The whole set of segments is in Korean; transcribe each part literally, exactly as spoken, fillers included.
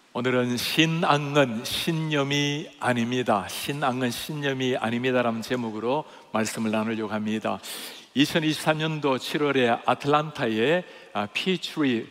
오늘은 신앙은 신념이 아닙니다. 신앙은 신념이 아닙니다라는 제목으로 말씀을 나누려고 합니다. 이천이십삼 년도 칠월에 아틀란타의 피트리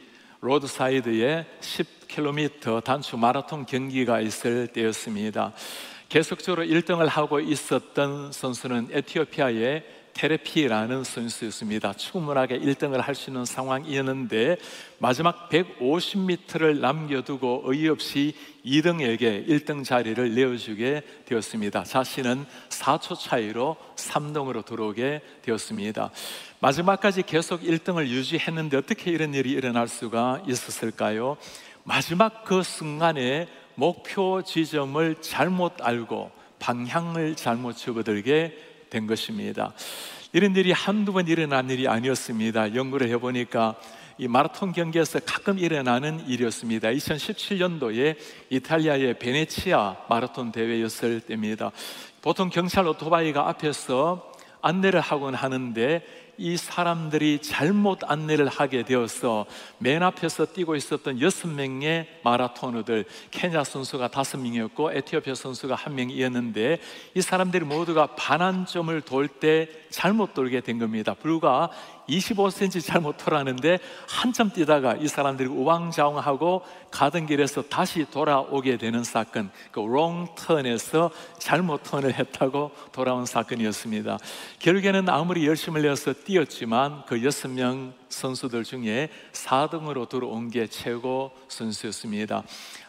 로드사이드에 십 킬로미터 단축 마라톤 경기가 있을 때였습니다. 계속적으로 일 등을 하고 있었던 선수는 에티오피아의 테레피라는 선수였습니다. 충분하게 일 등을 할 수 있는 상황이었는데 마지막 백오십 미터를 남겨두고 어이없이 이 등에게 일 등 자리를 내어주게 되었습니다. 자신은 사 초 차이로 삼 등으로 들어오게 되었습니다. 마지막까지 계속 일 등을 유지했는데 어떻게 이런 일이 일어날 수가 있었을까요? 마지막 그 순간에 목표 지점을 잘못 알고 방향을 잘못 접어들게 된 것입니다. 이런 일이 한두 번 일어난 일이 아니었습니다. 연구를 해보니까 이 마라톤 경기에서 가끔 일어나는 일이었습니다. 이천십칠 년도에 이탈리아의 베네치아 마라톤 대회였을 때입니다. 보통 경찰 오토바이가 앞에서 안내를 하곤 하는데 이 사람들이 잘못 안내를 하게 되어서 맨 앞에서 뛰고 있었던 여섯 명의 마라토너들, 케냐 선수가 다섯 명이었고 에티오피아 선수가 한 명이었는데 이 사람들이 모두가 반환점을 돌 때 잘못 돌게 된 겁니다. 불과 이십오 센티미터 잘못 돌았는데 한참 뛰다가 이 사람들이 우왕좌왕하고 가던 길에서 다시 돌아오게 되는 사건, 그 wrong turn에서 잘못 턴을 했다고 돌아온 사건이었습니다. 결국에는 아무리 열심을 내어서 뛰었지만 그 여섯 명 선수들 중에 사 등으로 들어온 게 최고 선수였습니다.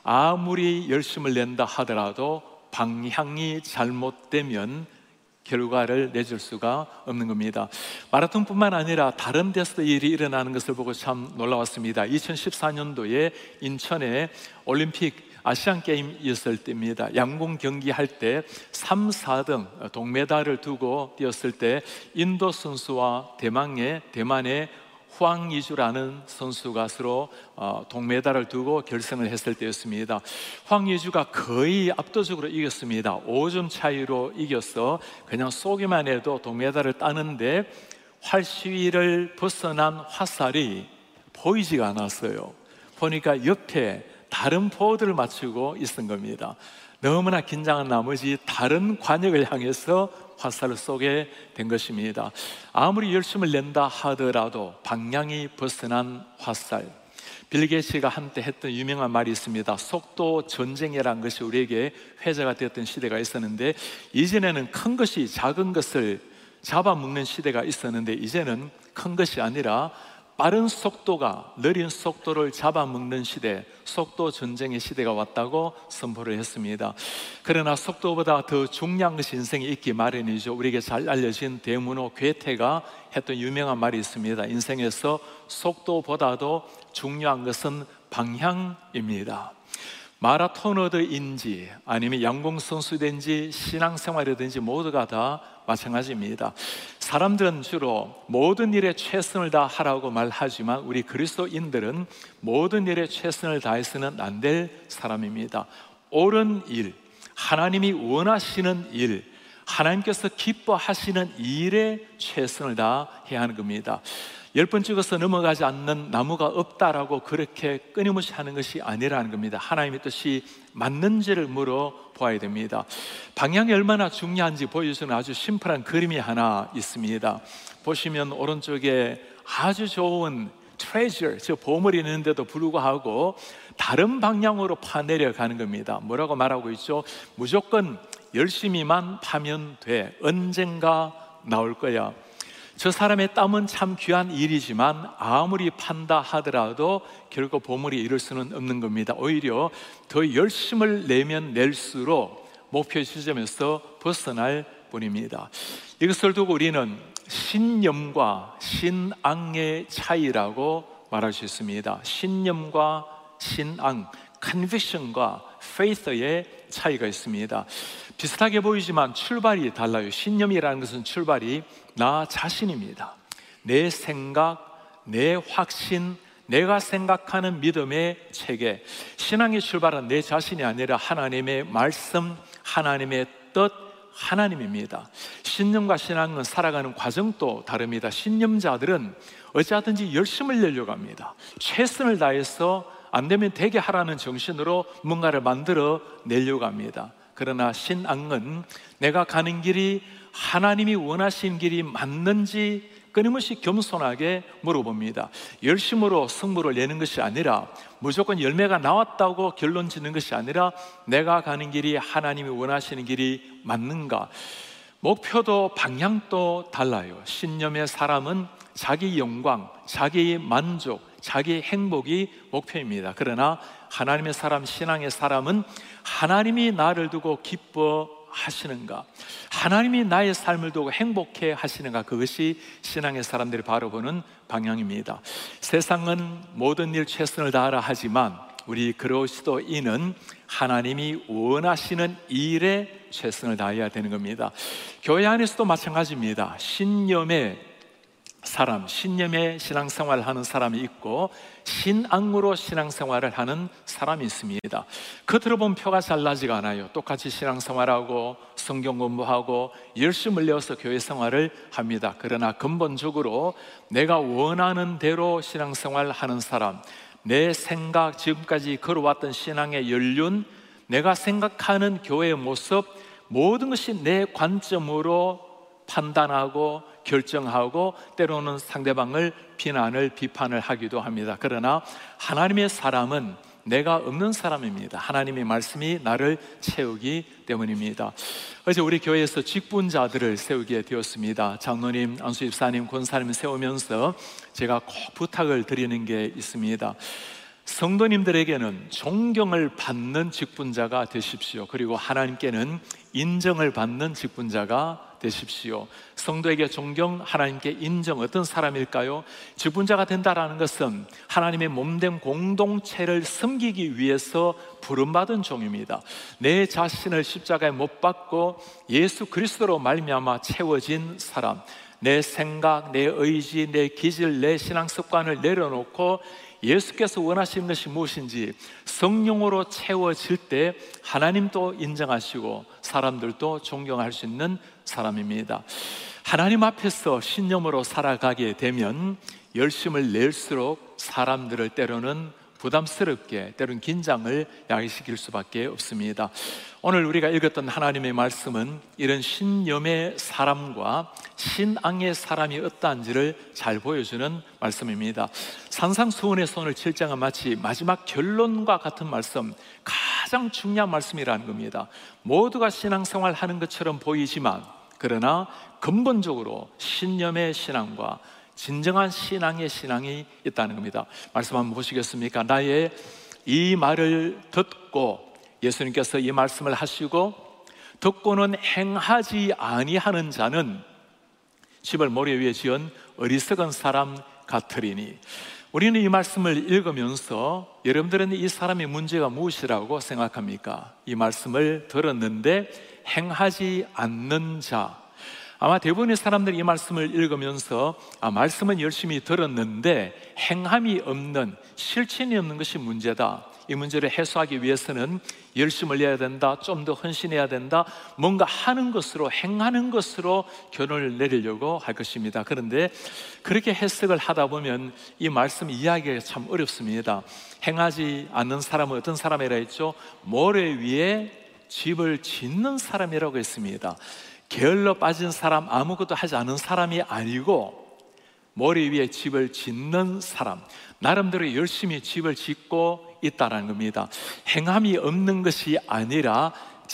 아무리 열심을 낸다 하더라도 방향이 잘못되면 결과를 내줄 수가 없는 겁니다. 마라톤뿐만 아니라 다른 데서도 일이 일어나는 것을 보고 참 놀라웠습니다. 이천십사 년도에 인천에 올림픽 아시안게임이었을 때입니다. 양궁 경기할 때 삼, 사 등 동메달을 두고 뛰었을 때 인도 선수와 대만의, 대만의 황이주라는 선수가 서로 동메달을 두고 결승을 했을 때였습니다. 황이주가 거의 압도적으로 이겼습니다. 오 점 차이로 이겨서 그냥 쏘기만 해도 동메달을 따는데 활시위를 벗어난 화살이 보이지가 않았어요. 보니까 옆에 다른 포드를 맞추고 있은 겁니다. 너무나 긴장한 나머지 다른 관역을 향해서 화살을 쏘게 된 것입니다. 아무리 열심을 낸다 하더라도 방향이 벗어난 화살. 빌 게이츠가 한때 했던 유명한 말이 있습니다. 속도 전쟁이라는 것이 우리에게 회자가 되었던 시대가 있었는데 이전에는 큰 것이 작은 것을 잡아먹는 시대가 있었는데 이제는 큰 것이 아니라 빠른 속도가 느린 속도를 잡아먹는 시대, 속도 전쟁의 시대가 왔다고 선포를 했습니다. 그러나 속도보다 더 중요한 것이 인생에 있기 마련이죠. 우리에게 잘 알려진 대문호 괴테가 했던 유명한 말이 있습니다. 인생에서 속도보다도 중요한 것은 방향입니다. 마라토너들인지 아니면 양궁 선수든지 신앙생활이든지 모두가 다 마찬가지입니다. 사람들은 주로 모든 일에 최선을 다하라고 말하지만 우리 그리스도인들은 모든 일에 최선을 다해서는 안 될 사람입니다. 옳은 일, 하나님이 원하시는 일, 하나님께서 기뻐하시는 일에 최선을 다해야 하는 겁니다. 열 번 찍어서 넘어가지 않는 나무가 없다라고 그렇게 끊임없이 하는 것이 아니라는 겁니다. 하나님의 뜻이 맞는지를 물어보아야 됩니다. 방향이 얼마나 중요한지 보여주는 아주 심플한 그림이 하나 있습니다. 보시면 오른쪽에 아주 좋은 treasure, 저 보물이 있는데도 불구하고 다른 방향으로 파내려가는 겁니다. 뭐라고 말하고 있죠? 무조건 열심히만 파면 돼. 언젠가 나올 거야. 저 사람의 땀은 참 귀한 일이지만 아무리 판다 하더라도 결국 보물이 이룰 수는 없는 겁니다. 오히려 더 열심을 내면 낼수록 목표 지점에서 벗어날 뿐입니다. 이것을 두고 우리는 신념과 신앙의 차이라고 말할 수 있습니다. 신념과 신앙, conviction과 faith의 차이가 있습니다. 비슷하게 보이지만 출발이 달라요. 신념이라는 것은 출발이 나 자신입니다. 내 생각, 내 확신, 내가 생각하는 믿음의 체계. 신앙의 출발은 내 자신이 아니라 하나님의 말씀, 하나님의 뜻, 하나님입니다. 신념과 신앙은 살아가는 과정도 다릅니다. 신념자들은 어찌하든지 열심을 내려고 합니다. 최선을 다해서 안 되면 되게 하라는 정신으로 뭔가를 만들어 내려고 합니다. 그러나 신앙은 내가 가는 길이 하나님이 원하신 길이 맞는지 끊임없이 겸손하게 물어봅니다. 열심으로 승부를 내는 것이 아니라, 무조건 열매가 나왔다고 결론 짓는 것이 아니라, 내가 가는 길이 하나님이 원하시는 길이 맞는가. 목표도 방향도 달라요. 신념의 사람은 자기 영광, 자기 만족, 자기 행복이 목표입니다. 그러나 하나님의 사람, 신앙의 사람은 하나님이 나를 두고 기뻐하시는가, 하나님이 나의 삶을 두고 행복해 하시는가, 그것이 신앙의 사람들이 바라보는 방향입니다. 세상은 모든 일 최선을 다하라 하지만 우리 그리스도인은 하나님이 원하시는 일에 최선을 다해야 되는 겁니다. 교회 안에서도 마찬가지입니다. 신념의 사람, 신념의 신앙생활을 하는 사람이 있고 신앙으로 신앙생활을 하는 사람이 있습니다. 겉으로 보면 표가 잘 나지가 않아요. 똑같이 신앙생활하고 성경 공부하고 열심을 내어서 교회 생활을 합니다. 그러나 근본적으로 내가 원하는 대로 신앙생활을 하는 사람, 내 생각, 지금까지 걸어왔던 신앙의 연륜, 내가 생각하는 교회의 모습, 모든 것이 내 관점으로 판단하고 결정하고 때로는 상대방을 비난을 비판을 하기도 합니다. 그러나 하나님의 사람은 내가 없는 사람입니다. 하나님의 말씀이 나를 채우기 때문입니다. 어제 우리 교회에서 직분자들을 세우게 되었습니다. 장로님, 안수집사님, 권사님 세우면서 제가 꼭 부탁을 드리는 게 있습니다. 성도님들에게는 존경을 받는 직분자가 되십시오. 그리고 하나님께는 인정을 받는 직분자가 되십시오. 성도에게 존경, 하나님께 인정, 어떤 사람일까요? 직분자가 된다는 것은 하나님의 몸된 공동체를 섬기기 위해서 부름받은 종입니다. 내 자신을 십자가에 못 박고 예수 그리스도로 말미암아 채워진 사람, 내 생각, 내 의지, 내 기질, 내 신앙 습관을 내려놓고 예수께서 원하시는 것이 무엇인지 성령으로 채워질 때 하나님도 인정하시고 사람들도 존경할 수 있는 사람입니다. 하나님 앞에서 신념으로 살아가게 되면 열심을 낼수록 사람들을 때로는 부담스럽게, 때로는 긴장을 야기시킬 수밖에 없습니다. 오늘 우리가 읽었던 하나님의 말씀은 이런 신념의 사람과 신앙의 사람이 어떠한지를 잘 보여주는 말씀입니다. 산상수훈의 손을 칠 장은 마치 마지막 결론과 같은 말씀, 가장 중요한 말씀이라는 겁니다. 모두가 신앙생활 하는 것처럼 보이지만 그러나 근본적으로 신념의 신앙과 진정한 신앙의 신앙이 있다는 겁니다. 말씀 한번 보시겠습니까? 나의 이 말을 듣고, 예수님께서 이 말씀을 하시고 듣고는 행하지 아니하는 자는 집을 모래 위에 지은 어리석은 사람 같으리니. 우리는 이 말씀을 읽으면서 여러분들은 이 사람의 문제가 무엇이라고 생각합니까? 이 말씀을 들었는데 행하지 않는 자, 아마 대부분의 사람들이 이 말씀을 읽으면서 아, 말씀은 열심히 들었는데 행함이 없는, 실천이 없는 것이 문제다. 이 문제를 해소하기 위해서는 열심을 내야 된다, 좀 더 헌신해야 된다, 뭔가 하는 것으로, 행하는 것으로 결론을 내리려고 할 것입니다. 그런데 그렇게 해석을 하다 보면 이 말씀 이야기가 참 어렵습니다. 행하지 않는 사람은 어떤 사람이라 했죠? 모래 위에 집을 짓는 사람이라고 했습니다. 게을러 빠진 사람, 아무것도 하지 않은 사람이 아니고 모래 위에 집을 짓는 사람, 나름대로 열심히 집을 짓고 있다는 겁니다. 행함이 없는 것이 아니라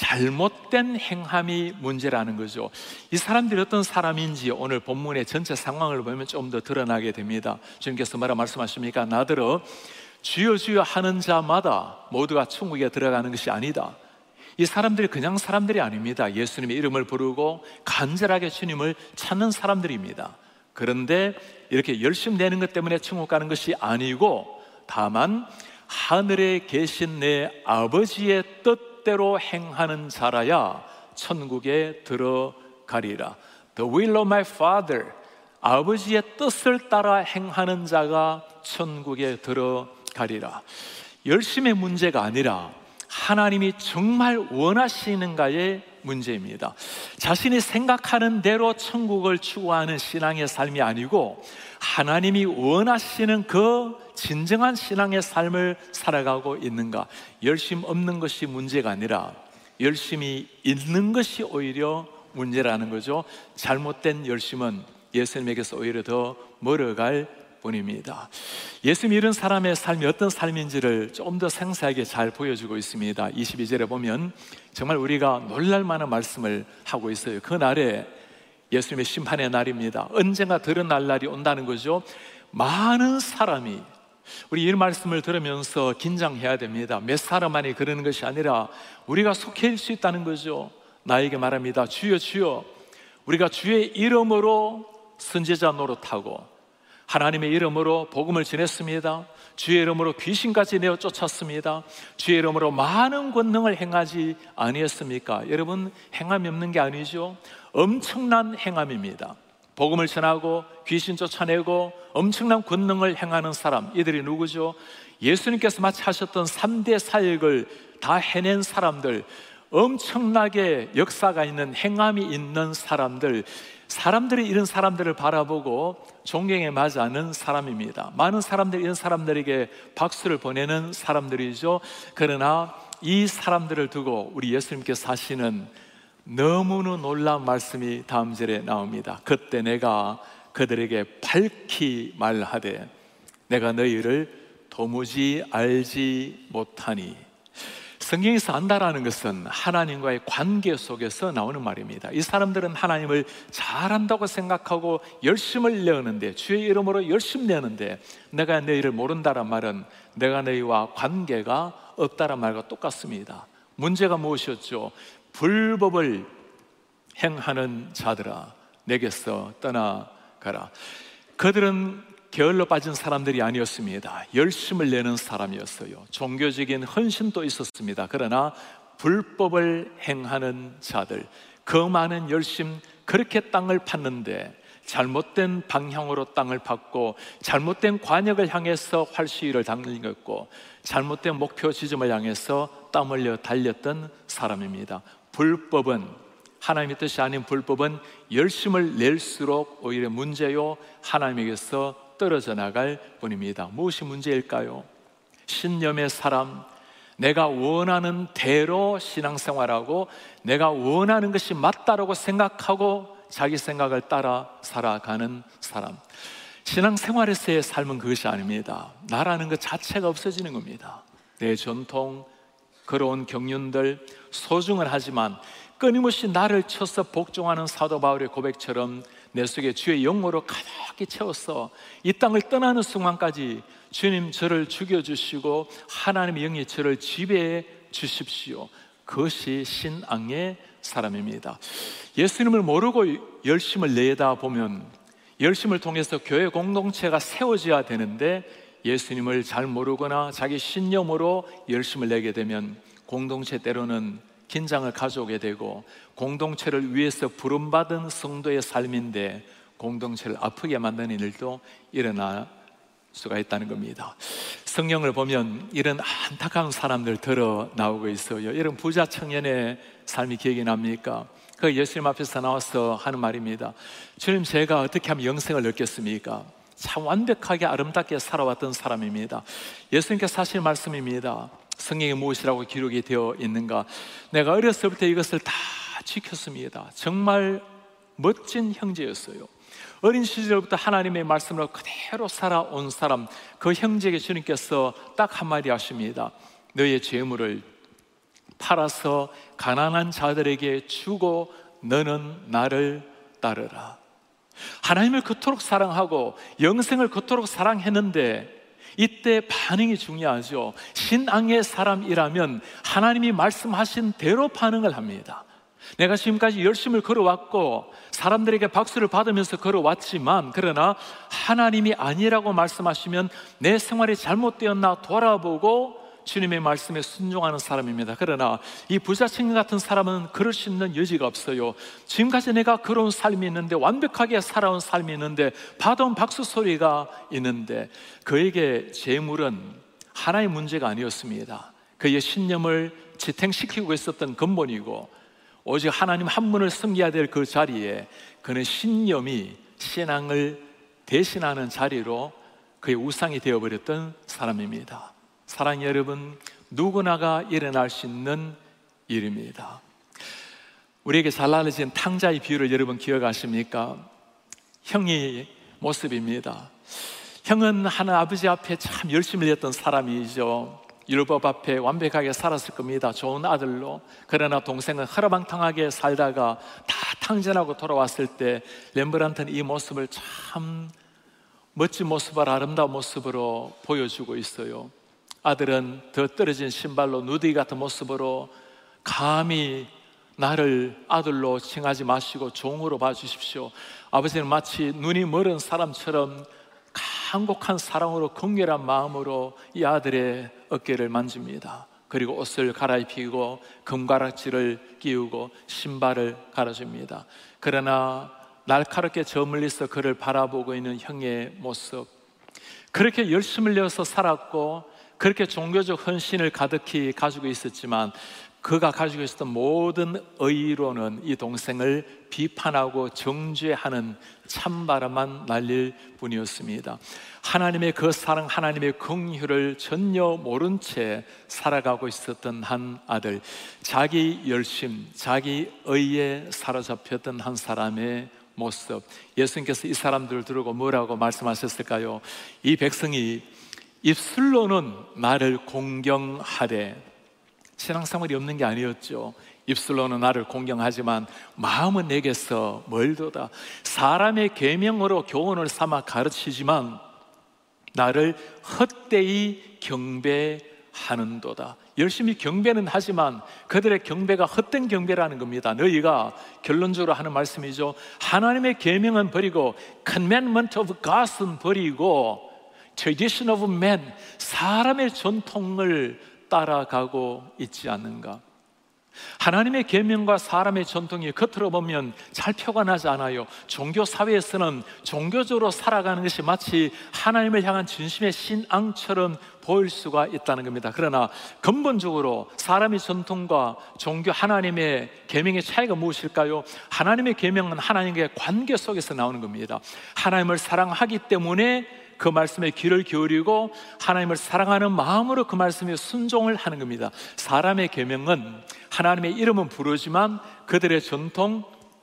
잘못된 행함이 문제라는 거죠. 이 사람들이 어떤 사람인지 오늘 본문의 전체 상황을 보면 좀 더 드러나게 됩니다. 주님께서 뭐라 말씀하십니까? 나더러 주여 주여 하는 자마다 모두가 천국에 들어가는 것이 아니다. 이 사람들이 그냥 사람들이 아닙니다. 예수님의 이름을 부르고 간절하게 주님을 찾는 사람들입니다. 그런데 이렇게 열심히 내는 것 때문에 천국 가는 것이 아니고 다만 하늘에 계신 내 아버지의 뜻대로 행하는 자라야 천국에 들어가리라. The will of my Father, 아버지의 뜻을 따라 행하는 자가 천국에 들어가리라. 열심의 문제가 아니라 하나님이 정말 원하시는가의 문제입니다. 자신이 생각하는 대로 천국을 추구하는 신앙의 삶이 아니고 하나님이 원하시는 그 진정한 신앙의 삶을 살아가고 있는가? 열심 없는 것이 문제가 아니라 열심이 있는 것이 오히려 문제라는 거죠. 잘못된 열심은 예수님에게서 오히려 더 멀어갈 뿐입니다. 예수님이 이런 사람의 삶이 어떤 삶인지를 조금 더 상세하게 잘 보여주고 있습니다. 이십이 절에 보면 정말 우리가 놀랄 만한 말씀을 하고 있어요. 그 날에 예수님의 심판의 날입니다. 언젠가 드러날 날이 온다는 거죠. 많은 사람이, 우리 이 말씀을 들으면서 긴장해야 됩니다. 몇 사람만이 그러는 것이 아니라 우리가 속해일 수 있다는 거죠. 나에게 말합니다. 주여 주여, 우리가 주의 이름으로 선지자 노릇하고 하나님의 이름으로 복음을 전했습니다. 주의 이름으로 귀신까지 내어 쫓았습니다. 주의 이름으로 많은 권능을 행하지 아니했습니까? 여러분, 행함이 없는 게 아니죠. 엄청난 행함입니다. 복음을 전하고 귀신 쫓아내고 엄청난 권능을 행하는 사람, 이들이 누구죠? 예수님께서 마치 하셨던 삼 대 사역을 다 해낸 사람들, 엄청나게 역사가 있는 행함이 있는 사람들, 사람들이 이런 사람들을 바라보고 존경에 맞지 않는 사람입니다. 많은 사람들이 이런 사람들에게 박수를 보내는 사람들이죠. 그러나 이 사람들을 두고 우리 예수님께서 하시는 너무나 놀라운 말씀이 다음 절에 나옵니다. 그때 내가 그들에게 밝히 말하되 내가 너희를 도무지 알지 못하니. 성경에서 안다라는 것은 하나님과의 관계 속에서 나오는 말입니다. 이 사람들은 하나님을 잘한다고 생각하고 열심을 내었는데, 주의 이름으로 열심 내는데, 내가 너희를 모른다란 말은 내가 너희와 관계가 없다란 말과 똑같습니다. 문제가 무엇이었죠? 불법을 행하는 자들아 내게서 떠나가라. 그들은 게을러 빠진 사람들이 아니었습니다. 열심을 내는 사람이었어요. 종교적인 헌신도 있었습니다. 그러나 불법을 행하는 자들, 그 많은 열심, 그렇게 땅을 팠는데 잘못된 방향으로 땅을 팠고 잘못된 관역을 향해서 활시위를 당겼고 잘못된 목표 지점을 향해서 땀 흘려 달렸던 사람입니다. 불법은, 하나님의 뜻이 아닌 불법은 열심을 낼수록 오히려 문제요, 하나님에게서 떨어져 나갈 뿐입니다. 무엇이 문제일까요? 신념의 사람, 내가 원하는 대로 신앙생활하고 내가 원하는 것이 맞다라고 생각하고 자기 생각을 따라 살아가는 사람. 신앙생활에서의 삶은 그것이 아닙니다. 나라는 것 자체가 없어지는 겁니다. 내 전통, 걸어온 경륜들, 소중은 하지만 끊임없이 나를 쳐서 복종하는 사도 바울의 고백처럼 내 속에 주의 영으로 가득히 채워서 이 땅을 떠나는 순간까지 주님 저를 죽여주시고 하나님의 영이 저를 지배해 주십시오. 그것이 신앙의 사람입니다. 예수님을 모르고 열심을 내다 보면 열심을 통해서 교회 공동체가 세워져야 되는데 예수님을 잘 모르거나 자기 신념으로 열심을 내게 되면 공동체 때로는 긴장을 가져오게 되고 공동체를 위해서 부름받은 성도의 삶인데 공동체를 아프게 만드는 일도 일어날 수가 있다는 겁니다. 성경을 보면 이런 안타까운 사람들 들어 나오고 있어요. 이런 부자 청년의 삶이 기억이 납니까? 그 예수님 앞에서 나와서 하는 말입니다. 주님, 제가 어떻게 하면 영생을 얻겠습니까? 참 완벽하게 아름답게 살아왔던 사람입니다. 예수님께서 하신 말씀입니다. 성경에 무엇이라고 기록이 되어 있는가? 내가 어렸을 때 이것을 다 지켰습니다. 정말 멋진 형제였어요. 어린 시절부터 하나님의 말씀으로 그대로 살아온 사람, 그 형제에게 주님께서 딱 한마디 하십니다. 너의 재물을 팔아서 가난한 자들에게 주고 너는 나를 따르라. 하나님을 그토록 사랑하고 영생을 그토록 사랑했는데 이때 반응이 중요하죠. 신앙의 사람이라면 하나님이 말씀하신 대로 반응을 합니다. 내가 지금까지 열심을 걸어왔고 사람들에게 박수를 받으면서 걸어왔지만 그러나 하나님이 아니라고 말씀하시면 내 생활이 잘못되었나 돌아보고 주님의 말씀에 순종하는 사람입니다. 그러나 이 부자 청년 같은 사람은 그럴 수 있는 여지가 없어요. 지금까지 내가 걸어온 삶이 있는데, 완벽하게 살아온 삶이 있는데, 받아온 박수 소리가 있는데, 그에게 재물은 하나의 문제가 아니었습니다. 그의 신념을 지탱시키고 있었던 근본이고, 오직 하나님 한 분을 섬겨야 될 그 자리에 그는 신념이 신앙을 대신하는 자리로 그의 우상이 되어버렸던 사람입니다. 사랑하는 여러분, 누구나가 일어날 수 있는 일입니다. 우리에게 잘 알려진 탕자의 비유를 여러분 기억하십니까? 형의 모습입니다. 형은 하는 아버지 앞에 참 열심히 했던 사람이죠. 율법 앞에 완벽하게 살았을 겁니다. 좋은 아들로. 그러나 동생은 허라방탕하게 살다가 다 탕전하고 돌아왔을 때 렘브란트는 이 모습을 참 멋진 모습을, 아름다운 모습으로 보여주고 있어요. 아들은 더 떨어진 신발로 누더기 같은 모습으로 감히 나를 아들로 칭하지 마시고 종으로 봐주십시오. 아버지는 마치 눈이 멀은 사람처럼 간곡한 사랑으로, 긍휼한 마음으로 이 아들의 어깨를 만집니다. 그리고 옷을 갈아입히고 금가락지를 끼우고 신발을 갈아줍니다. 그러나 날카롭게 저 멀리서 그를 바라보고 있는 형의 모습, 그렇게 열심을 내어서 살았고 그렇게 종교적 헌신을 가득히 가지고 있었지만 그가 가지고 있었던 모든 의로는 이 동생을 비판하고 정죄하는 찬바람만 날릴 뿐이었습니다. 하나님의 그 사랑, 하나님의 긍휼을 전혀 모른 채 살아가고 있었던 한 아들, 자기 열심, 자기 의에 사로잡혔던 한 사람의 모습. 예수님께서 이 사람들을 두고 뭐라고 말씀하셨을까요? 이 백성이 입술로는 나를 공경하되, 신앙생활이 없는 게 아니었죠. 입술로는 나를 공경하지만 마음은 내게서 멀도다. 사람의 계명으로 교훈을 삼아 가르치지만 나를 헛되이 경배하는도다. 열심히 경배는 하지만 그들의 경배가 헛된 경배라는 겁니다. 너희가 결론적으로 하는 말씀이죠. 하나님의 계명은 버리고 commandment of God은 버리고 tradition of man, 사람의 전통을 따라가고 있지 않는가? 하나님의 계명과 사람의 전통이 겉으로 보면 잘 표가 나지 않아요. 종교 사회에서는 종교적으로 살아가는 것이 마치 하나님을 향한 진심의 신앙처럼 보일 수가 있다는 겁니다. 그러나 근본적으로 사람의 전통과 종교, 하나님의 계명의 차이가 무엇일까요? 하나님의 계명은 하나님과의 관계 속에서 나오는 겁니다. 하나님을 사랑하기 때문에 그 말씀에 귀를 기울이고 하나님을 사랑하는 마음으로 그 말씀에 순종을 하는 겁니다. 사람의 계명은 하나님의 이름은 부르지만 그들의 전통,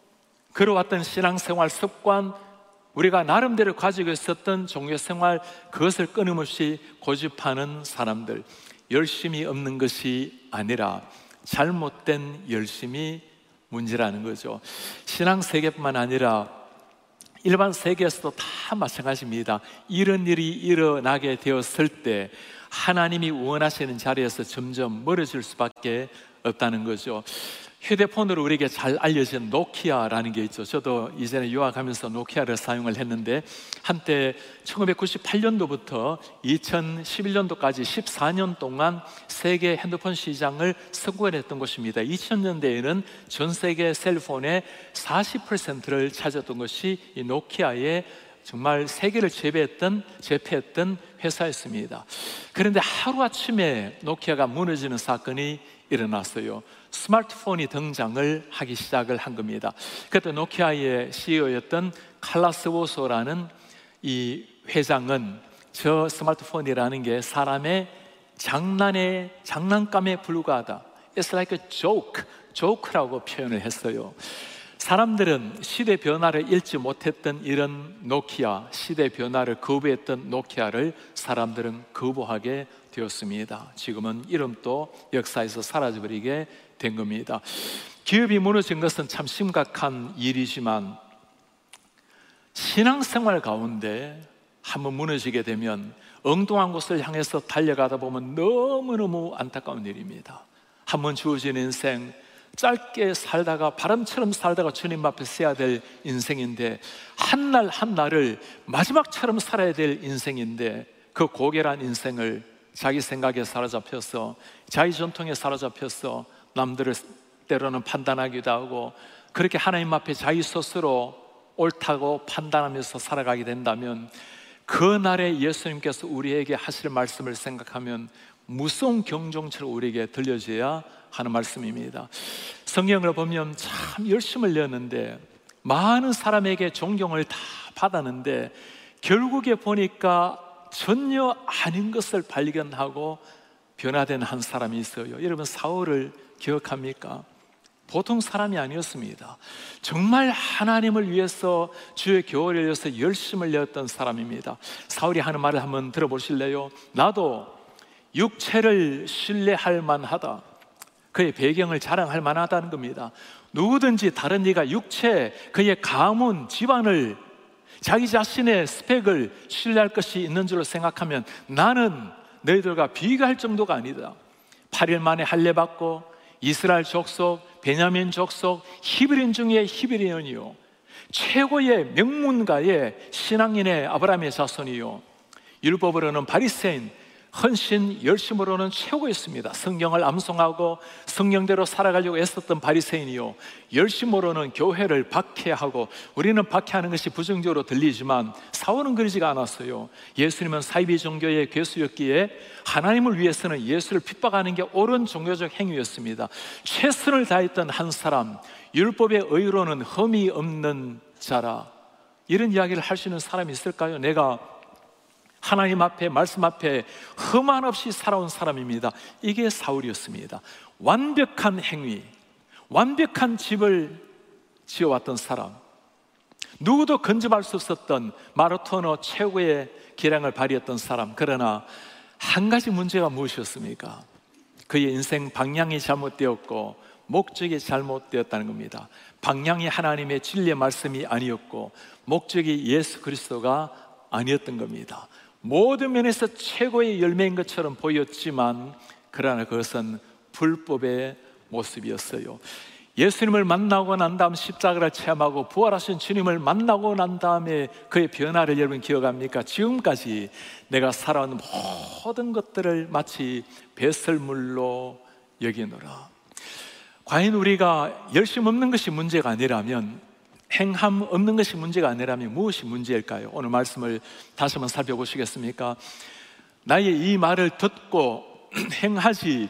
그러왔던 신앙생활 습관, 우리가 나름대로 가지고 있었던 종교생활, 그것을 끊임없이 고집하는 사람들. 열심이 없는 것이 아니라 잘못된 열심이 문제라는 거죠. 신앙세계뿐만 아니라 일반 세계에서도 다 마찬가지입니다. 이런 일이 일어나게 되었을 때 하나님이 원하시는 자리에서 점점 멀어질 수밖에 없다는 거죠. 휴대폰으로 우리에게 잘 알려진 노키아라는 게 있죠. 저도 이전에 유학하면서 노키아를 사용을 했는데 한때 천구백구십팔 년도부터 이천십일 년도까지 십사 년 동안 세계 핸드폰 시장을 석권했던 곳입니다. 이천 년대에는 전 세계 셀폰의 사십 퍼센트를 차지했던 것이 이 노키아의 정말 세계를 제패했던, 제패했던 회사였습니다. 그런데 하루아침에 노키아가 무너지는 사건이 일어났어요. 스마트폰이 등장을 하기 시작을 한 겁니다. 그때 노키아의 씨이오였던 칼라스 워소라는 이 회장은 저 스마트폰이라는 게 사람의 장난에, 장난감에 불과하다. It's like a joke, joke라고 표현을 했어요. 사람들은 시대 변화를 읽지 못했던 이런 노키아, 시대 변화를 거부했던 노키아를 사람들은 거부하게 되었습니다. 지금은 이름도 역사에서 사라져버리게 된 겁니다. 기업이 무너진 것은 참 심각한 일이지만 신앙생활 가운데 한번 무너지게 되면 엉뚱한 곳을 향해서 달려가다 보면 너무너무 안타까운 일입니다. 한번 주어진 인생, 짧게 살다가 바람처럼 살다가 주님 앞에 서야 될 인생인데 한날 한날을 마지막처럼 살아야 될 인생인데 그 고결한 인생을 자기 생각에 사로잡혀서 자기 전통에 사로잡혀서 남들을 때로는 판단하기도 하고 그렇게 하나님 앞에 자기 스스로 옳다고 판단하면서 살아가게 된다면 그날에 예수님께서 우리에게 하실 말씀을 생각하면 무서운 경종처럼 우리에게 들려져야 하는 말씀입니다. 성경을 보면 참 열심을 내었는데 많은 사람에게 존경을 다 받았는데 결국에 보니까 전혀 아닌 것을 발견하고 변화된 한 사람이 있어요. 여러분, 사울을 기억합니까? 보통 사람이 아니었습니다. 정말 하나님을 위해서 주의 교회를 위해서 열심을 내었던 사람입니다. 사울이 하는 말을 한번 들어보실래요? 나도 육체를 신뢰할 만하다. 그의 배경을 자랑할 만하다는 겁니다. 누구든지 다른 이가 육체, 그의 가문, 집안을, 자기 자신의 스펙을 신뢰할 것이 있는 줄로 생각하면 나는 너희들과 비교할 정도가 아니다. 팔 일 만에 할례받고 이스라엘 족속, 베냐민 족속, 히브리인 중에 히브리인이요, 최고의 명문가의 신앙인의 아브라함의 자손이요, 율법으로는 바리새인, 헌신, 열심으로는 최고였습니다. 성경을 암송하고 성경대로 살아가려고 애썼던 바리새인이요, 열심으로는 교회를 박해하고, 우리는 박해하는 것이 부정적으로 들리지만 사울은 그러지가 않았어요. 예수님은 사이비 종교의 괴수였기에 하나님을 위해서는 예수를 핍박하는 게 옳은 종교적 행위였습니다. 최선을 다했던 한 사람, 율법의 의로는 흠이 없는 자라. 이런 이야기를 할 수 있는 사람이 있을까요? 내가 하나님 앞에, 말씀 앞에 흠한 없이 살아온 사람입니다. 이게 사울이었습니다. 완벽한 행위, 완벽한 집을 지어왔던 사람, 누구도 근접할 수 없었던 마라토너 최고의 기량을 발휘했던 사람. 그러나 한 가지 문제가 무엇이었습니까? 그의 인생 방향이 잘못되었고 목적이 잘못되었다는 겁니다. 방향이 하나님의 진리의 말씀이 아니었고 목적이 예수 그리스도가 아니었던 겁니다. 모든 면에서 최고의 열매인 것처럼 보였지만 그러나 그것은 불법의 모습이었어요. 예수님을 만나고 난 다음 십자가를 체험하고 부활하신 주님을 만나고 난 다음에 그의 변화를 여러분 기억합니까? 지금까지 내가 살아온 모든 것들을 마치 배설물로 여기노라. 과연 우리가 열심 없는 것이 문제가 아니라면, 행함 없는 것이 문제가 아니라면 무엇이 문제일까요? 오늘 말씀을 다시 한번 살펴보시겠습니까? 나의 이 말을 듣고 행하지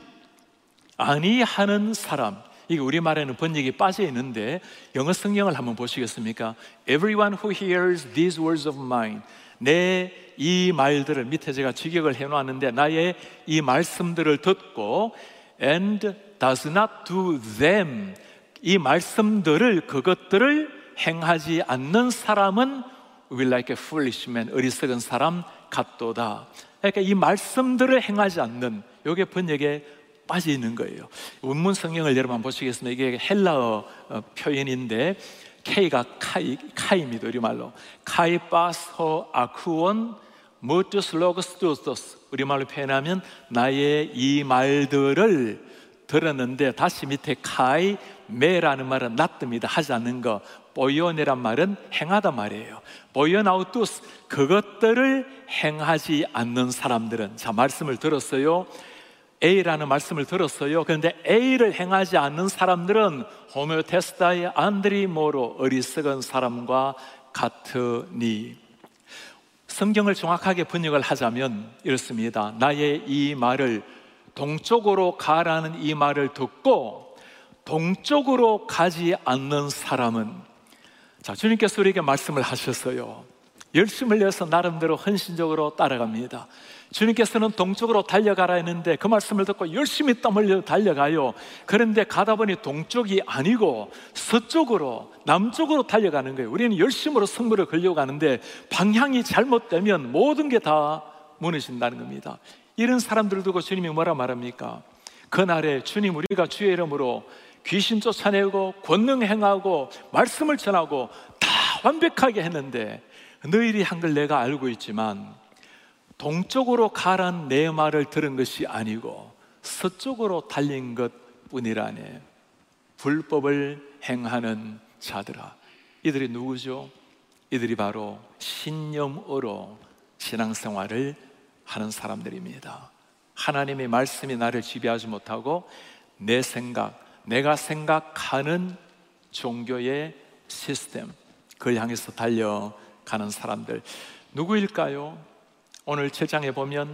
아니하는 사람, 이게 우리말에는 번역이 빠져 있는데 영어 성경을 한번 보시겠습니까? Everyone who hears these words of mine, 내 이 말들을, 밑에 제가 직역을 해놓았는데, 나의 이 말씀들을 듣고 and does not do them, 이 말씀들을, 그것들을 행하지 않는 사람은 will like a foolish man, 어리석은 사람 같도다. 그러니까 이 말씀들을 행하지 않는, 이게 번역에 빠져 있는 거예요. 원문 성경을 여러분 보시겠습니다. 이게 헬라어 표현인데 K가 카이, 카이입니다. 우리말로 카이바스호 아쿠온 모투스 로고스 두스토스, 우리말로 표현하면 나의 이 말들을 들었는데, 다시 밑에 카이 메라는 말은 낫듭니다. 하지 않는 거. 보이오네란 말은 행하다 말이에요. 보이오나우투스, 그것들을 행하지 않는 사람들은, 자, 말씀을 들었어요. A라는 말씀을 들었어요. 그런데 A를 행하지 않는 사람들은 호메오테스다의 안드리모로, 어리석은 사람과 같으니. 성경을 정확하게 번역을 하자면 이렇습니다. 나의 이 말을, 동쪽으로 가라는 이 말을 듣고 동쪽으로 가지 않는 사람은, 자, 주님께서 우리에게 말씀을 하셨어요. 열심을 내서 나름대로 헌신적으로 따라갑니다. 주님께서는 동쪽으로 달려가라 했는데 그 말씀을 듣고 열심히 땀 흘려 달려가요. 그런데 가다 보니 동쪽이 아니고 서쪽으로, 남쪽으로 달려가는 거예요. 우리는 열심으로 승부를 걸려고 하는데 방향이 잘못되면 모든 게 다 무너진다는 겁니다. 이런 사람들을 두고 주님이 뭐라 말합니까? 그날에 주님, 우리가 주의 이름으로 귀신 쫓아내고 권능 행하고 말씀을 전하고 다 완벽하게 했는데 너희들이 한 걸 내가 알고 있지만 동쪽으로 가란 내 말을 들은 것이 아니고 서쪽으로 달린 것 뿐이라네. 불법을 행하는 자들아. 이들이 누구죠? 이들이 바로 신념으로 신앙생활을 하는 사람들입니다. 하나님의 말씀이 나를 지배하지 못하고 내 생각, 내가 생각하는 종교의 시스템, 그걸 향해서 달려가는 사람들 누구일까요? 오늘 칠 장에 보면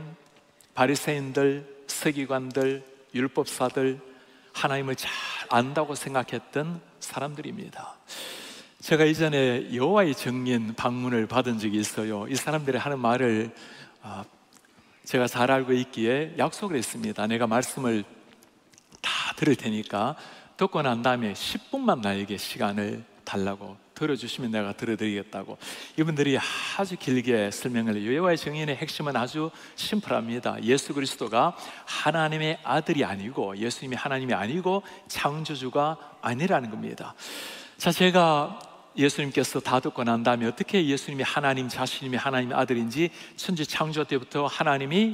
바리새인들, 서기관들, 율법사들, 하나님을 잘 안다고 생각했던 사람들입니다. 제가 이전에 여호와의 증인 방문을 받은 적이 있어요. 이 사람들이 하는 말을 아, 제가 잘 알고 있기에 약속을 했습니다. 내가 말씀을 다 들을 테니까 듣고 난 다음에 십 분만 나에게 시간을 달라고, 들어주시면 내가 들어드리겠다고. 이분들이 아주 길게 설명을 해요. 여호와의 증인의 핵심은 아주 심플합니다. 예수 그리스도가 하나님의 아들이 아니고, 예수님이 하나님이 아니고 창조주가 아니라는 겁니다. 자, 제가 예수님께서 다 듣고 난 다음에 어떻게 예수님이 하나님 자신님이 하나님의 아들인지 천지 창조 때부터 하나님이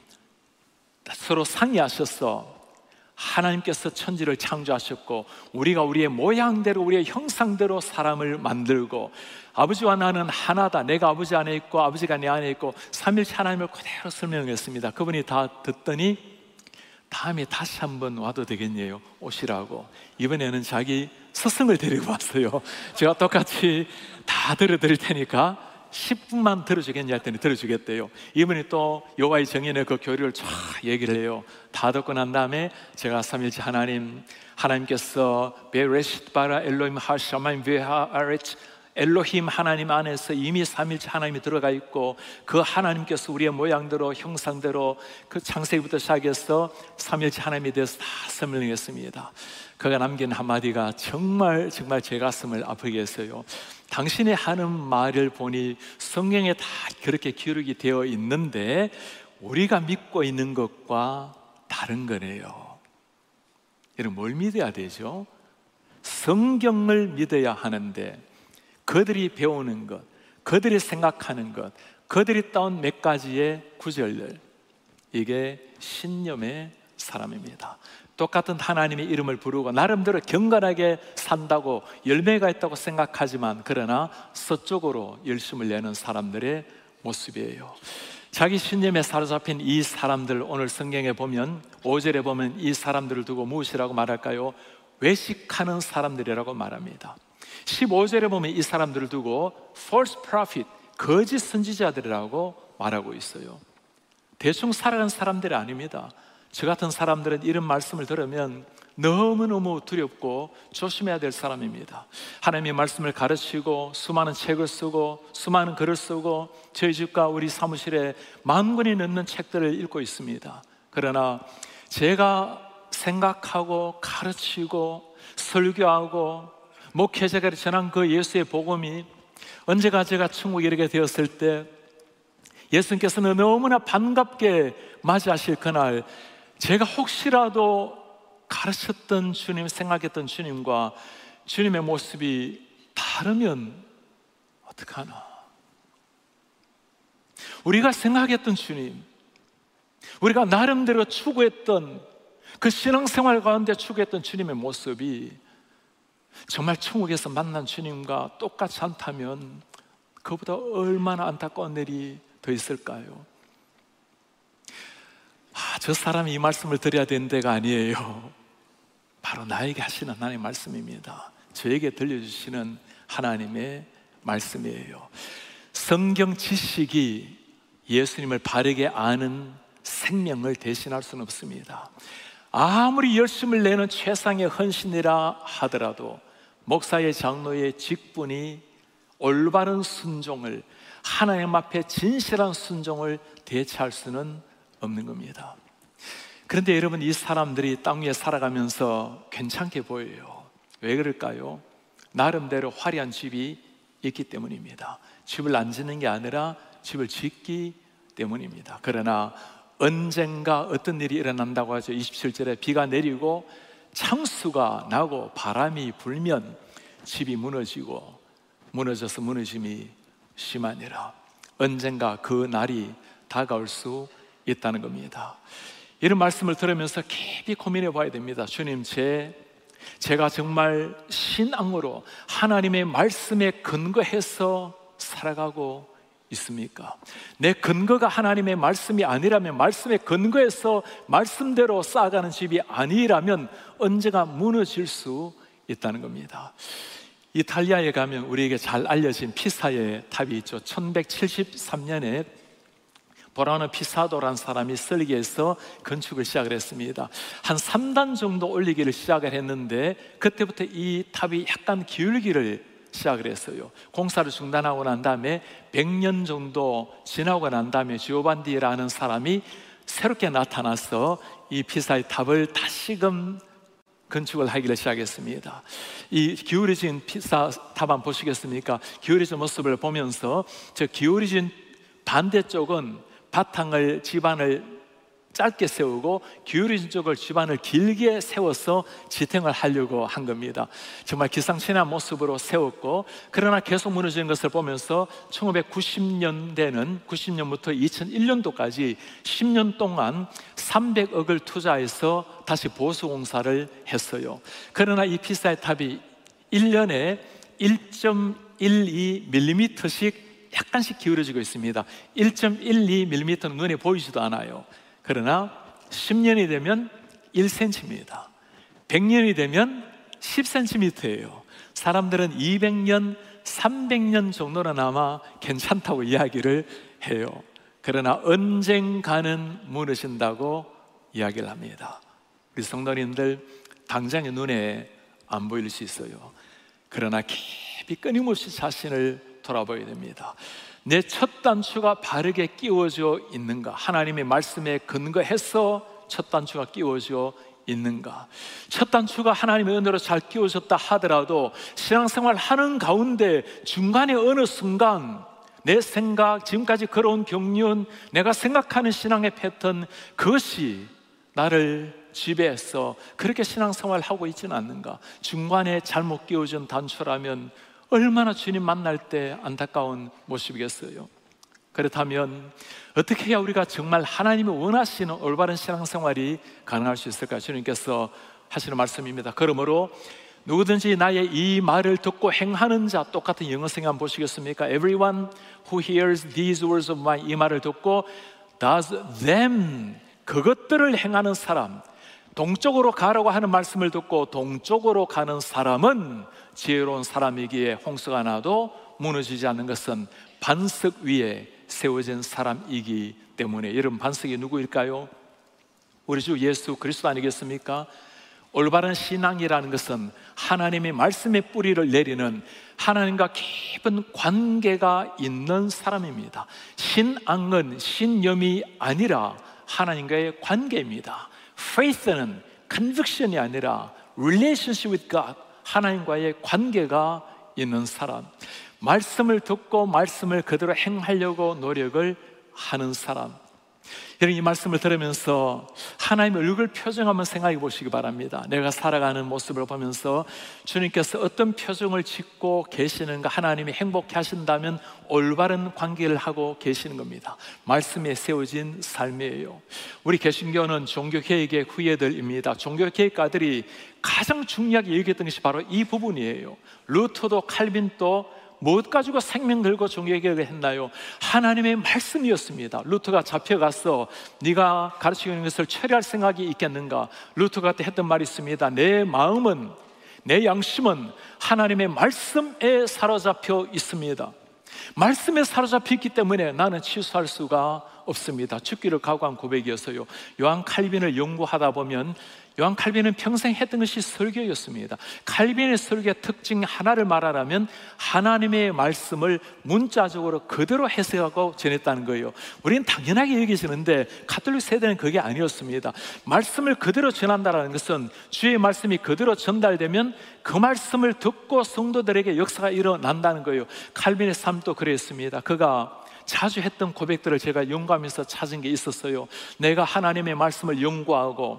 서로 상의하셔서 하나님께서 천지를 창조하셨고, 우리가 우리의 모양대로 우리의 형상대로 사람을 만들고, 아버지와 나는 하나다, 내가 아버지 안에 있고 아버지가 내 안에 있고, 삼일체 하나님을 그대로 설명했습니다. 그분이 다 듣더니 다음에 다시 한번 와도 되겠네요, 오시라고. 이번에는 자기 스승을 데리고 왔어요. 제가 똑같이 다 들어드릴 테니까 십 분만 들어주겠냐 했더니 들어주겠대요. 이분이 또 여호와의 증인의 그 교리를 쫙 얘기를 해요. 다 듣고 난 다음에 제가 삼일째 하나님, 하나님께서 베레시트 바라 엘로힘 하샤마임 베하아렛, 엘로힘 하나님 안에서 이미 삼일째 하나님이 들어가 있고, 그 하나님께서 우리의 모양대로 형상대로 그 창세기부터 시작해서 삼일째 하나님에 대해서 다 설명했습니다. 그가 남긴 한마디가 정말 정말 제 가슴을 아프게 했어요. 당신이 하는 말을 보니 성경에 다 그렇게 기록이 되어 있는데 우리가 믿고 있는 것과 다른 거네요. 여러분, 뭘 믿어야 되죠? 성경을 믿어야 하는데 그들이 배우는 것, 그들이 생각하는 것, 그들이 따온 몇 가지의 구절들, 이게 신념의 사람입니다. 똑같은 하나님의 이름을 부르고 나름대로 경건하게 산다고 열매가 있다고 생각하지만, 그러나 서쪽으로 열심을 내는 사람들의 모습이에요. 자기 신념에 사로잡힌 이 사람들, 오늘 성경에 보면 오 절에 보면 이 사람들을 두고 무엇이라고 말할까요? 외식하는 사람들이라고 말합니다. 십오 절에 보면 이 사람들을 두고 false prophet, 거짓 선지자들이라고 말하고 있어요. 대충 살아가는 사람들이 아닙니다. 저 같은 사람들은 이런 말씀을 들으면 너무너무 두렵고 조심해야 될 사람입니다. 하나님의 말씀을 가르치고 수많은 책을 쓰고 수많은 글을 쓰고 저희 집과 우리 사무실에 만 권이 넘는 책들을 읽고 있습니다. 그러나 제가 생각하고 가르치고 설교하고 목회자가 전한 그 예수의 복음이 언제가 제가 천국에 이르게 되었을 때 예수님께서는 너무나 반갑게 맞이하실 그날, 제가 혹시라도 가르쳤던 주님, 생각했던 주님과 주님의 모습이 다르면 어떡하나. 우리가 생각했던 주님, 우리가 나름대로 추구했던 그 신앙생활 가운데 추구했던 주님의 모습이 정말 천국에서 만난 주님과 똑같지 않다면 그보다 얼마나 안타까운 일이 더 있을까요? 아, 저 사람이 이 말씀을 드려야 되는 데가 아니에요. 바로 나에게 하시는 하나님의 말씀입니다. 저에게 들려주시는 하나님의 말씀이에요. 성경 지식이 예수님을 바르게 아는 생명을 대신할 수는 없습니다. 아무리 열심을 내는 최상의 헌신이라 하더라도 목사의, 장로의 직분이 올바른 순종을, 하나님 앞에 진실한 순종을 대체할 수는 없는 겁니다. 그런데 여러분, 이 사람들이 땅 위에 살아가면서 괜찮게 보여요. 왜 그럴까요? 나름대로 화려한 집이 있기 때문입니다. 집을 안 짓는 게 아니라 집을 짓기 때문입니다. 그러나 언젠가 어떤 일이 일어난다고 하죠. 이십칠 절에 비가 내리고 창수가 나고 바람이 불면 집이 무너지고 무너져서 무너짐이 심하니라. 언젠가 그 날이 다가올 수 있다는 겁니다. 이런 말씀을 들으면서 깊이 고민해 봐야 됩니다. 주님, 제, 제가 정말 신앙으로 하나님의 말씀에 근거해서 살아가고 있습니까? 내 근거가 하나님의 말씀이 아니라면, 말씀에 근거해서 말씀대로 쌓아가는 집이 아니라면 언제가 무너질 수 있다는 겁니다. 이탈리아에 가면 우리에게 잘 알려진 피사의 탑이 있죠. 천백칠십삼 년에 보라노 피사도라는 사람이 설계해서 건축을 시작을 했습니다. 한 삼 단 정도 올리기를 시작을 했는데 그때부터 이 탑이 약간 기울기를 시작을 했어요. 공사를 중단하고 난 다음에 백 년 정도 지나고 난 다음에 지오반디라는 사람이 새롭게 나타나서 이 피사의 탑을 다시금 건축을 하기를 시작했습니다. 이 기울어진 피사 탑 한번 보시겠습니까? 기울어진 모습을 보면서 저 기울어진 반대쪽은 바탕을 지반을 짧게 세우고 기울어진 쪽을 지반을 길게 세워서 지탱을 하려고 한 겁니다. 정말 기상천외한 모습으로 세웠고, 그러나 계속 무너지는 것을 보면서 천구백구십 년대는 구십 년부터 이천일 년도까지 십 년 동안 삼백억을 투자해서 다시 보수 공사를 했어요. 그러나 이 피사의 탑이 일 년에 일 점 일이 밀리미터씩 약간씩 기울어지고 있습니다. 일 점 일이 밀리미터는 눈에 보이지도 않아요. 그러나 십 년이 되면 일 센티미터입니다. 백 년이 되면 십 센티미터예요. 사람들은 이백 년, 삼백 년 정도는 괜찮다고 이야기를 해요. 그러나 언젠가는 무너진다고 이야기를 합니다. 우리 성도님들, 당장의 눈에 안 보일 수 있어요. 그러나 깊이 끊임없이 자신을 돌아봐야 됩니다. 내 첫 단추가 바르게 끼워져 있는가? 하나님의 말씀에 근거해서 첫 단추가 끼워져 있는가? 첫 단추가 하나님의 은혜로 잘 끼워졌다 하더라도 신앙생활 하는 가운데 중간에 어느 순간 내 생각, 지금까지 걸어온 경륜, 내가 생각하는 신앙의 패턴, 그것이 나를 지배해서 그렇게 신앙생활을 하고 있지는 않는가? 중간에 잘못 끼워진 단추라면 얼마나 주님 만날 때 안타까운 모습이겠어요. 그렇다면 어떻게 해야 우리가 정말 하나님이 원하시는 올바른 신앙생활이 가능할 수 있을까? 주님께서 하시는 말씀입니다. 그러므로 누구든지 나의 이 말을 듣고 행하는 자, 똑같은 영어성경 한번 보시겠습니까? Everyone who hears these words of mine, 이 말을 듣고 does them, 그것들을 행하는 사람, 동쪽으로 가라고 하는 말씀을 듣고 동쪽으로 가는 사람은 지혜로운 사람이기에 홍수가 나도 무너지지 않는 것은 반석 위에 세워진 사람이기 때문에. 여러분, 반석이 누구일까요? 우리 주 예수 그리스도 아니겠습니까? 올바른 신앙이라는 것은 하나님의 말씀의 뿌리를 내리는, 하나님과 깊은 관계가 있는 사람입니다. 신앙은 신념이 아니라 하나님과의 관계입니다. Faith는 conviction이 아니라 relationship with God, 하나님과의 관계가 있는 사람, 말씀을 듣고 말씀을 그대로 행하려고 노력을 하는 사람. 여러분, 이 말씀을 들으면서 하나님의 얼굴 표정 한번 생각해 보시기 바랍니다. 내가 살아가는 모습을 보면서 주님께서 어떤 표정을 짓고 계시는가, 하나님이 행복해 하신다면 올바른 관계를 하고 계시는 겁니다. 말씀에 세워진 삶이에요. 우리 개신교는 종교개혁의 후예들입니다. 종교개혁가들이 가장 중요하게 얘기했던 것이 바로 이 부분이에요. 루터도 칼빈도 무엇 가지고 생명 걸고 종교개혁을 했나요? 하나님의 말씀이었습니다. 루터가 잡혀가서 네가 가르치고 있는 것을 처리할 생각이 있겠는가? 루터가 그때 했던 말이 있습니다. 내 마음은, 내 양심은 하나님의 말씀에 사로잡혀 있습니다. 말씀에 사로잡혀 있기 때문에 나는 취소할 수가 없습니다. 죽기를 각오한 고백이었어요. 요한 칼빈을 연구하다 보면 요한 칼빈은 평생 했던 것이 설교였습니다. 칼빈의 설교의 특징 하나를 말하라면 하나님의 말씀을 문자적으로 그대로 해석하고 전했다는 거예요. 우리는 당연하게 여기시는데 가톨릭 세대는 그게 아니었습니다. 말씀을 그대로 전한다는 것은 주의 말씀이 그대로 전달되면 그 말씀을 듣고 성도들에게 역사가 일어난다는 거예요. 칼빈의 삶도 그랬습니다. 그가 자주 했던 고백들을 제가 연구하면서 찾은 게 있었어요. 내가 하나님의 말씀을 연구하고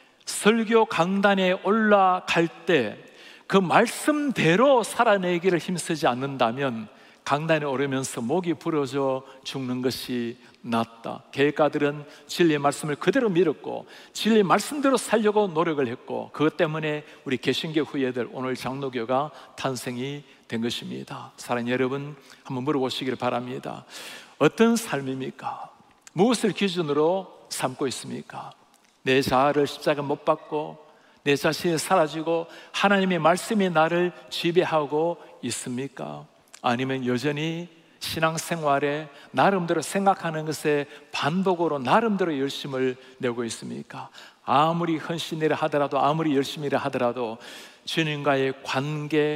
설교 강단에 올라갈 때 그 말씀대로 살아내기를 힘쓰지 않는다면 강단에 오르면서 목이 부러져 죽는 것이 낫다. 계획가들은 진리의 말씀을 그대로 믿었고 진리의 말씀대로 살려고 노력을 했고, 그것 때문에 우리 개신교 후예들, 오늘 장로교가 탄생이 된 것입니다. 사랑하는 여러분, 한번 물어보시기를 바랍니다. 어떤 삶입니까? 무엇을 기준으로 삼고 있습니까? 내 자아를 십자가 못 박고 내 자신이 사라지고 하나님의 말씀이 나를 지배하고 있습니까? 아니면 여전히 신앙생활에 나름대로 생각하는 것에 반복으로 나름대로 열심을 내고 있습니까? 아무리 헌신이라 하더라도, 아무리 열심히라 하더라도 주님과의 관계,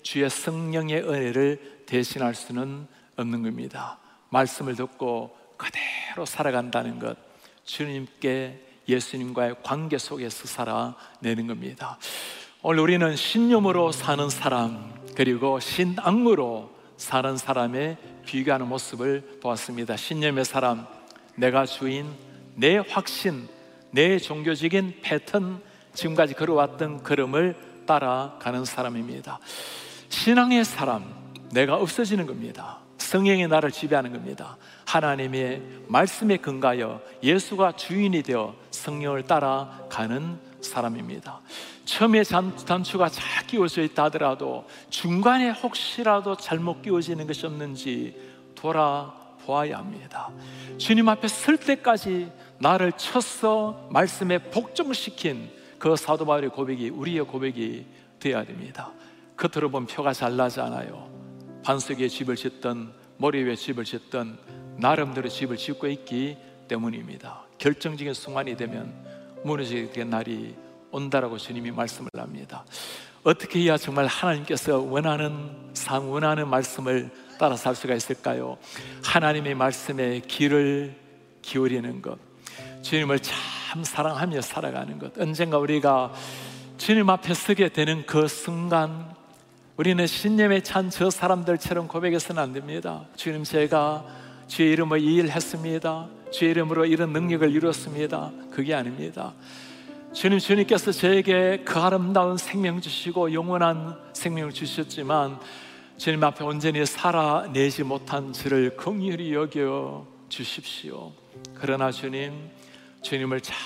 주의 성령의 은혜를 대신할 수는 없는 겁니다. 말씀을 듣고 그대로 살아간다는 것, 주님께 예수님과의 관계 속에서 살아내는 겁니다. 오늘 우리는 신념으로 사는 사람, 그리고 신앙으로 사는 사람의 비교하는 모습을 보았습니다. 신념의 사람, 내가 주인, 내 확신, 내 종교적인 패턴, 지금까지 걸어왔던 걸음을 따라가는 사람입니다. 신앙의 사람, 내가 없어지는 겁니다. 성령이 나를 지배하는 겁니다. 하나님의 말씀에 근거하여 예수가 주인이 되어 성령을 따라가는 사람입니다. 처음에 단추가 잘 끼워져 있다 하더라도 중간에 혹시라도 잘못 끼워지는 것이 없는지 돌아보아야 합니다. 주님 앞에 설 때까지 나를 쳐서 말씀에 복종시킨 그 사도 바울의 고백이 우리의 고백이 되어야 됩니다. 겉으로 보면 표가 잘 나지 않아요. 반석 위에 집을 짓던, 모래 위에 집을 짓던 나름대로 집을 짓고 있기 때문입니다. 결정적인 순간이 되면 무너지게 된 날이 온다라고 주님이 말씀을 합니다. 어떻게 해야 정말 하나님께서 원하는 삶, 원하는 말씀을 따라 살 수가 있을까요? 하나님의 말씀에 귀를 기울이는 것, 주님을 참 사랑하며 살아가는 것. 언젠가 우리가 주님 앞에 서게 되는 그 순간, 우리는 신념에 찬 저 사람들처럼 고백해서는 안 됩니다. 주님, 제가 주의 이름으로 이 일 했습니다. 주의 이름으로 이런 능력을 이루었습니다. 그게 아닙니다. 주님, 주님께서 저에게 그 아름다운 생명 주시고 영원한 생명을 주셨지만 주님 앞에 온전히 살아내지 못한 저를 긍휼히 여겨 주십시오. 그러나 주님, 주님을 참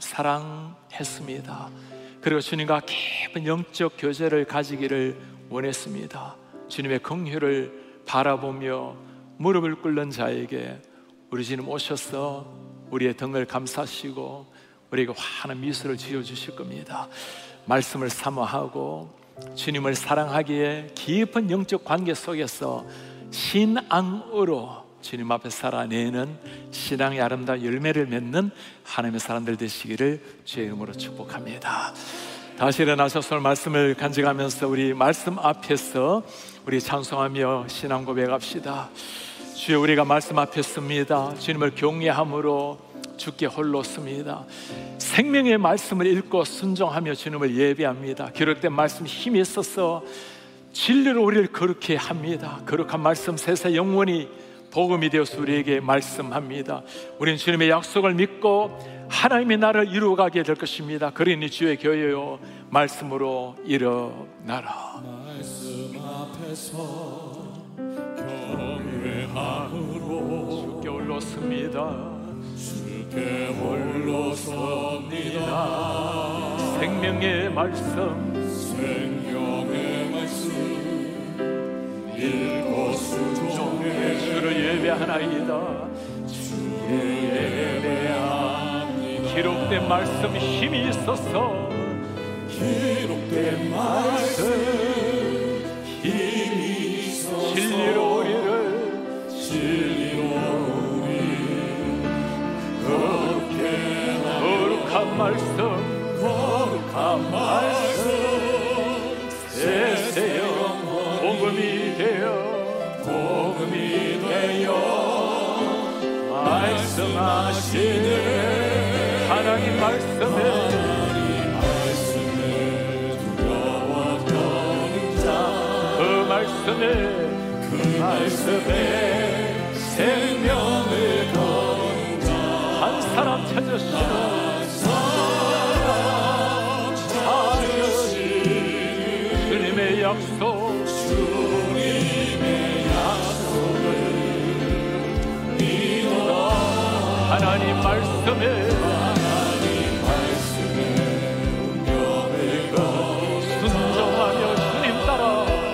사랑했습니다. 그리고 주님과 깊은 영적 교제를 가지기를 원했습니다. 주님의 긍휼을 바라보며 무릎을 꿇는 자에게 우리 주님 오셔서 우리의 등을 감싸시고 우리에게 환한 미소를 지어주실 겁니다. 말씀을 사모하고 주님을 사랑하기에 깊은 영적 관계 속에서 신앙으로 주님 앞에 살아내는 신앙의 아름다운 열매를 맺는 하나님의 사람들 되시기를 주의 이름으로 축복합니다. 다시 일어나셔서 말씀을 간직하면서 우리 말씀 앞에서 우리 찬송하며 신앙 고백합시다. 주여, 우리가 말씀 앞에 섭니다. 주님을 경외함으로 주께 홀로 섭니다. 생명의 말씀을 읽고 순종하며 주님을 예배합니다. 기록된 말씀 힘이 있어서 진리로 우리를 거룩해 합니다. 거룩한 말씀 세세 영원히 복음이 되어서 우리에게 말씀합니다. 우리는 주님의 약속을 믿고 하나님의 나라를 이루어가게 될 것입니다. 그러니 주의 교회여, 말씀으로 일어나라. 말씀 앞에서 경외함으로 주께 홀로 섭니다. 주께 홀로 섭니다. 생명의 말씀, 생명의 말씀 읽고 순종해 주를 예배하나이다. 주를 예배합니다. 기록된 말씀 힘이 있어서, 기록된 말씀 힘이 있어서 진리로 우리를 진리로 우리를 거룩해 하며 거룩한 말씀, 거룩한 말씀 세세 영원 복음이 되어 복음이 되어 말씀하시네. 하나님 말씀에 하나님 말씀에 두려웠던 자, 그 말씀에 그 말씀에 생명을 거둔 자, 한 사람 찾으시는 한 사람 찾으시는 주님의 약속, 주님의 약속을 믿어라. 하나님 말씀에 하나님 말씀에 운명을 거둔 자, 순종하며 주님 따라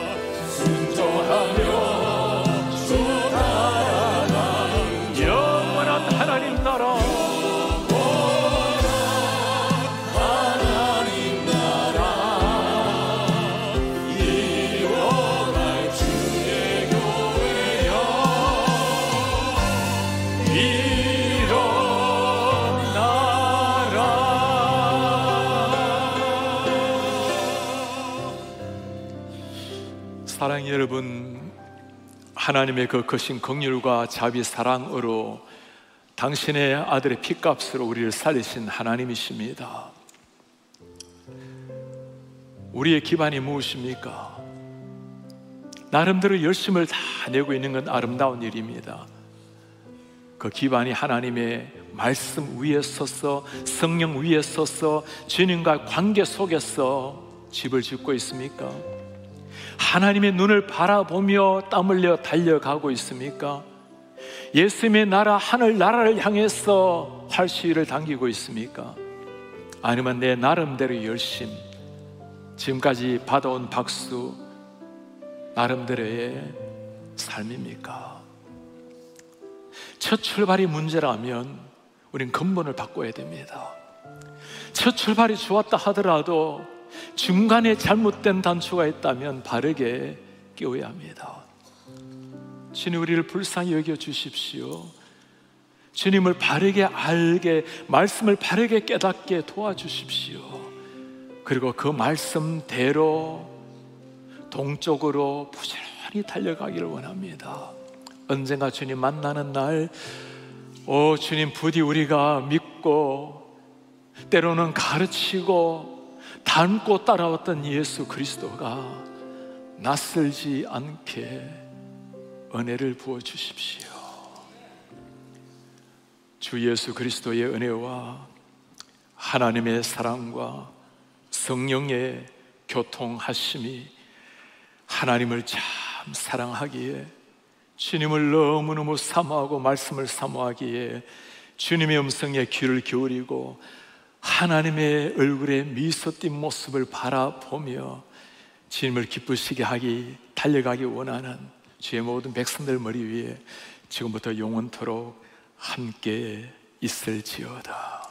순종하며 주 따라가는 영원한 하나님 나라, 하나님 나라 이루어가는 사랑하는 여러분, 하나님의 그 크신 긍휼과 자비 사랑으로 당신의 아들의 피값으로 우리를 살리신 하나님이십니다. 우리의 기반이 무엇입니까? 나름대로 열심을 다 내고 있는 건 아름다운 일입니다. 그 기반이 하나님의 말씀 위에 서서, 성령 위에 서서 주님과 관계 속에서 집을 짓고 있습니까? 하나님의 눈을 바라보며 땀 흘려 달려가고 있습니까? 예수님의 나라, 하늘 나라를 향해서 활시위를 당기고 있습니까? 아니면 내 나름대로 열심, 지금까지 받아온 박수, 나름대로의 삶입니까? 첫 출발이 문제라면 우린 근본을 바꿔야 됩니다. 첫 출발이 좋았다 하더라도 중간에 잘못된 단추가 있다면 바르게 끼워야 합니다. 주님, 우리를 불쌍히 여겨 주십시오. 주님을 바르게 알게, 말씀을 바르게 깨닫게 도와주십시오. 그리고 그 말씀대로 동쪽으로 부지런히 달려가기를 원합니다. 언젠가 주님 만나는 날, 오 주님, 부디 우리가 믿고 때로는 가르치고 닮고 따라왔던 예수 그리스도가 낯설지 않게 은혜를 부어주십시오. 주 예수 그리스도의 은혜와 하나님의 사랑과 성령의 교통하심이 하나님을 참 사랑하기에, 주님을 너무너무 사모하고 말씀을 사모하기에 주님의 음성에 귀를 기울이고 하나님의 얼굴에 미소 띈 모습을 바라보며 주님을 기쁘시게 하기, 달려가기 원하는 주의 모든 백성들 머리 위에 지금부터 영원토록 함께 있을지어다.